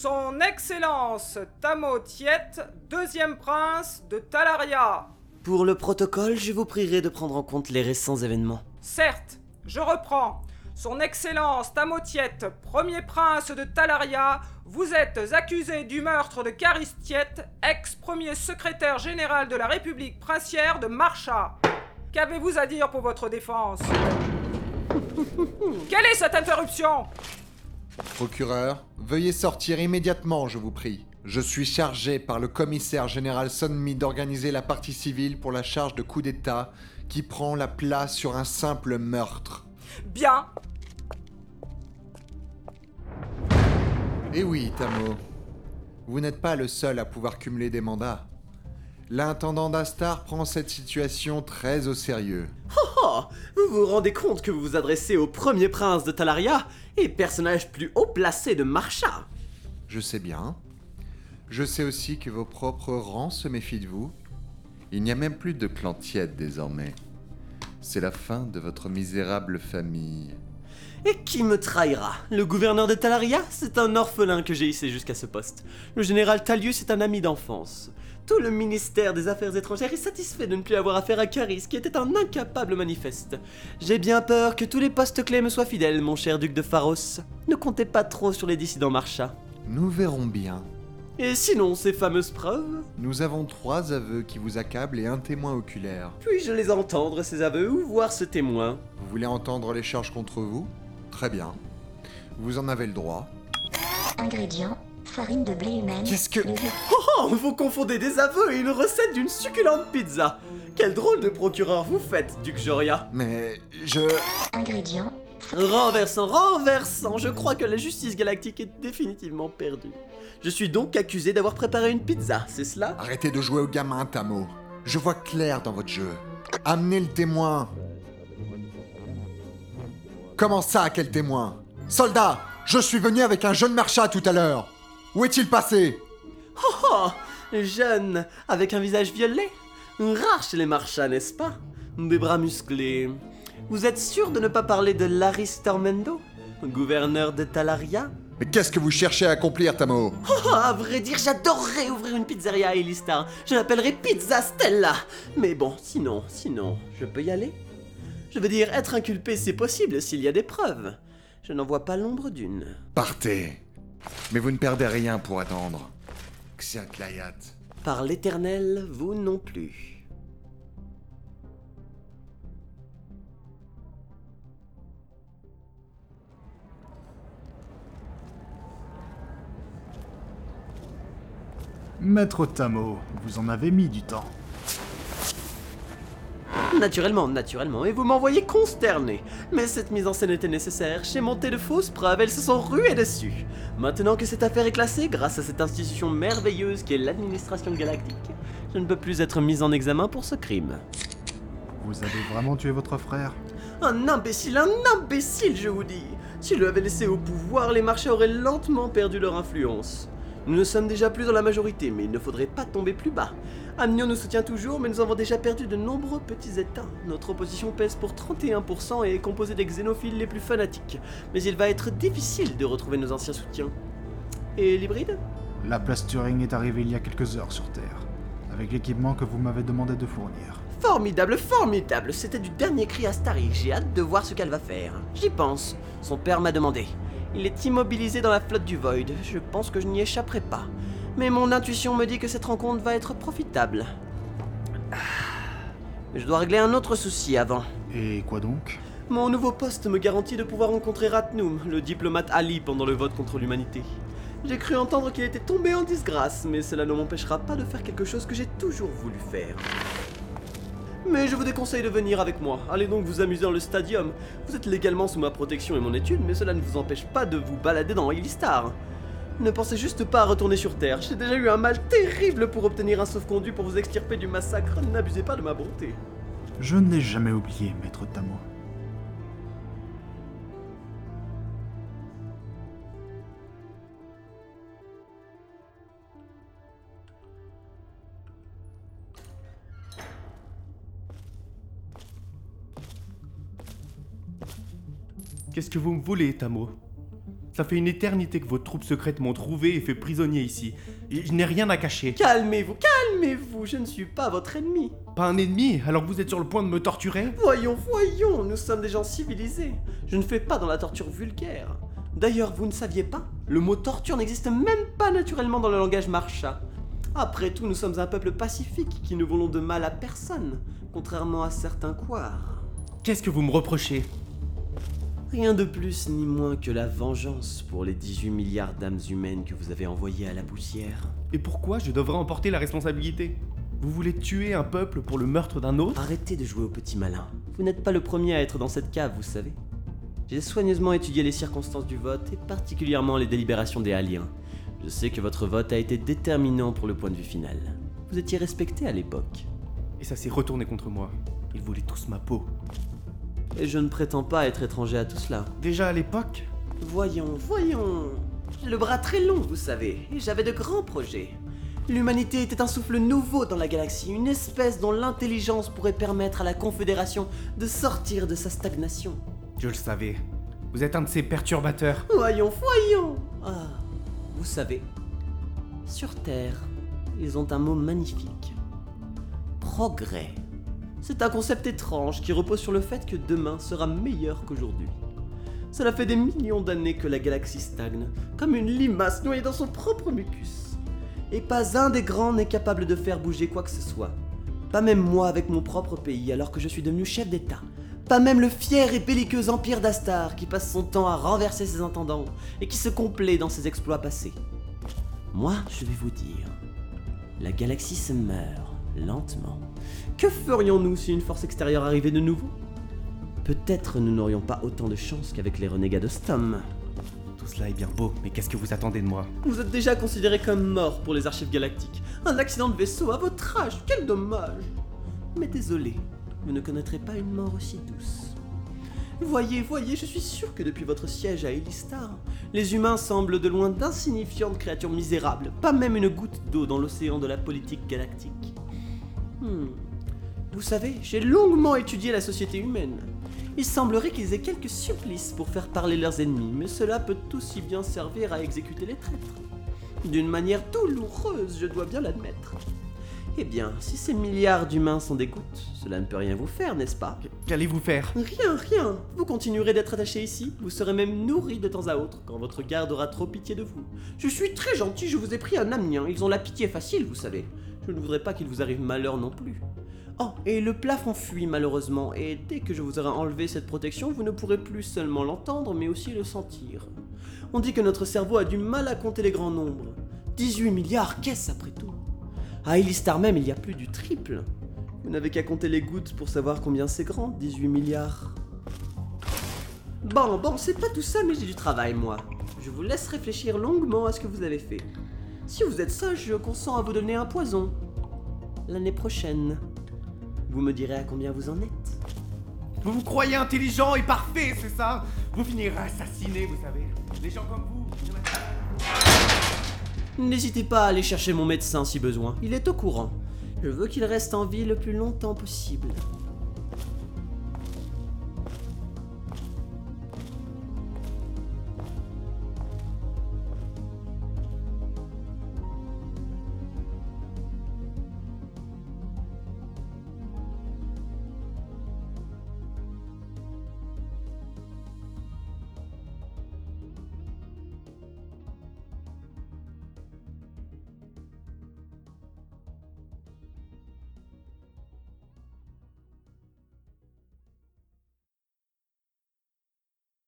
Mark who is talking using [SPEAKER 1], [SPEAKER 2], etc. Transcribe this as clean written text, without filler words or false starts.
[SPEAKER 1] Son Excellence Tamo Tiet, deuxième prince de Talaria.
[SPEAKER 2] Pour le protocole, je vous prierai de prendre en compte les récents événements.
[SPEAKER 1] Certes, je reprends. Son Excellence Tamo Tiet, premier prince de Talaria, vous êtes accusé du meurtre de Caris Tiet, ex-premier secrétaire général de la République princière de Marcha. Qu'avez-vous à dire pour votre défense? Quelle est cette interruption?
[SPEAKER 3] Procureur, veuillez sortir immédiatement, je vous prie. Je suis chargé par le commissaire général Sonmi d'organiser la partie civile pour la charge de coup d'État qui prend la place sur un simple meurtre.
[SPEAKER 1] Bien.
[SPEAKER 3] Eh oui, Tamo. Vous n'êtes pas le seul à pouvoir cumuler des mandats. L'intendant d'Astar prend cette situation très au sérieux.
[SPEAKER 2] Oh, vous vous rendez compte que vous vous adressez au premier prince de Talaria et personnage plus haut placé de Marcha?
[SPEAKER 3] Je sais bien. Je sais aussi que vos propres rangs se méfient de vous. Il n'y a même plus de clan tiède désormais. C'est la fin de votre misérable famille.
[SPEAKER 2] Et qui me trahira? Le gouverneur de Talaria? C'est un orphelin que j'ai hissé jusqu'à ce poste. Le général Talius est un ami d'enfance. Tout le ministère des Affaires étrangères est satisfait de ne plus avoir affaire à Caris, qui était un incapable manifeste. J'ai bien peur que tous les postes clés me soient fidèles, mon cher duc de Pharos. Ne comptez pas trop sur les dissidents Marcha.
[SPEAKER 3] Nous verrons bien.
[SPEAKER 2] Et sinon, ces fameuses preuves?
[SPEAKER 3] Nous avons 3 aveux qui vous accablent et un témoin oculaire.
[SPEAKER 2] Puis-je les entendre, ces aveux, ou voir ce témoin?
[SPEAKER 3] Vous voulez entendre les charges contre vous? Très bien. Vous en avez le droit.
[SPEAKER 4] Ingrédients, farine de blé humaine.
[SPEAKER 3] Qu'est-ce que...
[SPEAKER 2] Oh, vous confondez des aveux et une recette d'une succulente pizza. Quel drôle de procureur vous faites, duc Joria.
[SPEAKER 3] Mais je...
[SPEAKER 4] Ingrédients,
[SPEAKER 2] Renversant, je crois que la justice galactique est définitivement perdue. Je suis donc accusé d'avoir préparé une pizza, c'est cela?
[SPEAKER 3] Arrêtez de jouer au gamin, Tamo. Je vois clair dans votre jeu. Amenez le témoin. Comment ça, quel témoin? Soldat, je suis venu avec un jeune Marcha tout à l'heure. Où est-il passé?
[SPEAKER 2] Oh, jeune, avec un visage violet? Rare chez les Marchas, n'est-ce pas? Des bras musclés. Vous êtes sûr de ne pas parler de Laris Tormendo, gouverneur de Talaria?
[SPEAKER 3] Mais qu'est-ce que vous cherchez à accomplir, Tamo?
[SPEAKER 2] Oh, à vrai dire, j'adorerais ouvrir une pizzeria à Elistar. Je l'appellerais Pizza Stella. Mais bon, sinon, je peux y aller? Je veux dire, être inculpé, c'est possible s'il y a des preuves. Je n'en vois pas l'ombre d'une.
[SPEAKER 3] Partez. Mais vous ne perdez rien pour attendre. Xianclayat.
[SPEAKER 2] Par l'éternel, vous non plus.
[SPEAKER 5] Maître Tamo, vous en avez mis du temps.
[SPEAKER 2] Naturellement, et vous m'envoyez consterné. Mais cette mise en scène était nécessaire. J'ai monté de fausses preuves, elles se sont ruées dessus. Maintenant que cette affaire est classée, grâce à cette institution merveilleuse qui est l'administration galactique, je ne peux plus être mise en examen pour ce crime.
[SPEAKER 5] Vous avez vraiment tué votre frère?
[SPEAKER 2] Un imbécile, je vous dis. S'il le avait laissé au pouvoir, les marchés auraient lentement perdu leur influence. Nous ne sommes déjà plus dans la majorité, mais il ne faudrait pas tomber plus bas. Amnion nous soutient toujours, mais nous avons déjà perdu de nombreux petits états. Notre opposition pèse pour 31% et est composée des xénophiles les plus fanatiques. Mais il va être difficile de retrouver nos anciens soutiens. Et l'hybride?
[SPEAKER 5] La place Turing est arrivée il y a quelques heures sur Terre, avec l'équipement que vous m'avez demandé de fournir.
[SPEAKER 2] Formidable, c'était du dernier cri à Starry, j'ai hâte de voir ce qu'elle va faire. J'y pense, son père m'a demandé. Il est immobilisé dans la flotte du Void, je pense que je n'y échapperai pas. Mais mon intuition me dit que cette rencontre va être profitable. Mais je dois régler un autre souci avant.
[SPEAKER 5] Et quoi donc?
[SPEAKER 2] Mon nouveau poste me garantit de pouvoir rencontrer Ratnum, le diplomate Ali, pendant le vote contre l'humanité. J'ai cru entendre qu'il était tombé en disgrâce, mais cela ne m'empêchera pas de faire quelque chose que j'ai toujours voulu faire. Mais je vous déconseille de venir avec moi. Allez donc vous amuser dans le stadium. Vous êtes légalement sous ma protection et mon étude, mais cela ne vous empêche pas de vous balader dans Elistar. Ne pensez juste pas à retourner sur Terre. J'ai déjà eu un mal terrible pour obtenir un sauf-conduit pour vous extirper du massacre. N'abusez pas de ma bonté.
[SPEAKER 5] Je ne l'ai jamais oublié, maître Tamo.
[SPEAKER 2] Qu'est-ce que vous me voulez, Tamo?
[SPEAKER 6] Ça fait une éternité que vos troupes secrètes m'ont trouvé et fait prisonnier ici. Et je n'ai rien à cacher.
[SPEAKER 2] Calmez-vous, calmez-vous, je ne suis pas votre ennemi.
[SPEAKER 6] Pas un ennemi, alors que vous êtes sur le point de me torturer?
[SPEAKER 2] Voyons, voyons, nous sommes des gens civilisés. Je ne fais pas dans la torture vulgaire. D'ailleurs, vous ne saviez pas? Le mot torture n'existe même pas naturellement dans le langage marcha. Après tout, nous sommes un peuple pacifique qui ne voulons de mal à personne, contrairement à certains couards.
[SPEAKER 6] Qu'est-ce que vous me reprochez?
[SPEAKER 2] Rien de plus ni moins que la vengeance pour les 18 milliards d'âmes humaines que vous avez envoyées à la poussière.
[SPEAKER 6] Et pourquoi je devrais en porter la responsabilité? Vous voulez tuer un peuple pour le meurtre d'un autre?
[SPEAKER 2] Arrêtez de jouer au petit malin. Vous n'êtes pas le premier à être dans cette cave, vous savez. J'ai soigneusement étudié les circonstances du vote et particulièrement les délibérations des aliens. Je sais que votre vote a été déterminant pour le point de vue final. Vous étiez respecté à l'époque.
[SPEAKER 6] Et ça s'est retourné contre moi. Ils voulaient tous ma peau.
[SPEAKER 2] Et je ne prétends pas être étranger à tout cela.
[SPEAKER 6] Déjà à l'époque?
[SPEAKER 2] Voyons, voyons. J'ai le bras très long, vous savez, et j'avais de grands projets. L'humanité était un souffle nouveau dans la galaxie, une espèce dont l'intelligence pourrait permettre à la Confédération de sortir de sa stagnation.
[SPEAKER 6] Je le savais. Vous êtes un de ces perturbateurs.
[SPEAKER 2] Voyons, voyons. Ah, vous savez, sur Terre, ils ont un mot magnifique. Progrès. C'est un concept étrange qui repose sur le fait que demain sera meilleur qu'aujourd'hui. Cela fait des millions d'années que la galaxie stagne, comme une limace noyée dans son propre mucus. Et pas un des grands n'est capable de faire bouger quoi que ce soit. Pas même moi avec mon propre pays alors que je suis devenu chef d'État. Pas même le fier et belliqueux empire d'Astar qui passe son temps à renverser ses intendants et qui se complaît dans ses exploits passés. Moi, je vais vous dire, la galaxie se meurt lentement. Que ferions-nous si une force extérieure arrivait de nouveau? Peut-être nous n'aurions pas autant de chance qu'avec les renégats de Stom.
[SPEAKER 6] Tout cela est bien beau, mais qu'est-ce que vous attendez de moi?
[SPEAKER 2] Vous êtes déjà considéré comme mort pour les archives galactiques. Un accident de vaisseau à votre âge, quel dommage! Mais désolé, vous ne connaîtrez pas une mort aussi douce. Voyez, je suis sûr que depuis votre siège à Elistar, les humains semblent de loin d'insignifiantes créatures misérables, pas même une goutte d'eau dans l'océan de la politique galactique. Vous savez, j'ai longuement étudié la société humaine. Il semblerait qu'ils aient quelques supplices pour faire parler leurs ennemis, mais cela peut aussi bien servir à exécuter les traîtres. D'une manière douloureuse, je dois bien l'admettre. Eh bien, si ces milliards d'humains sont des gouttes, cela ne peut rien vous faire, n'est-ce pas?
[SPEAKER 6] Qu'allez-vous faire?
[SPEAKER 2] Rien. Vous continuerez d'être attaché ici, vous serez même nourri de temps à autre, quand votre garde aura trop pitié de vous. Je suis très gentil, je vous ai pris un amiens, ils ont la pitié facile, vous savez. Je ne voudrais pas qu'il vous arrive malheur non plus. Oh, et le plafond fuit malheureusement, et dès que je vous aurai enlevé cette protection, vous ne pourrez plus seulement l'entendre, mais aussi le sentir. On dit que notre cerveau a du mal à compter les grands nombres. 18 milliards, qu'est-ce après tout? À Elistar même, il y a plus du triple. Vous n'avez qu'à compter les gouttes pour savoir combien c'est grand, 18 milliards. Bon, c'est pas tout ça, mais j'ai du travail, moi. Je vous laisse réfléchir longuement à ce que vous avez fait. Si vous êtes sage, je consens à vous donner un poison. L'année prochaine. Vous me direz à combien vous en êtes.
[SPEAKER 6] Vous vous croyez intelligent et parfait, c'est ça? Vous finirez assassiné, vous savez. Les gens comme vous, il y en a...
[SPEAKER 2] N'hésitez pas à aller chercher mon médecin si besoin, il est au courant. Je veux qu'il reste en vie le plus longtemps possible.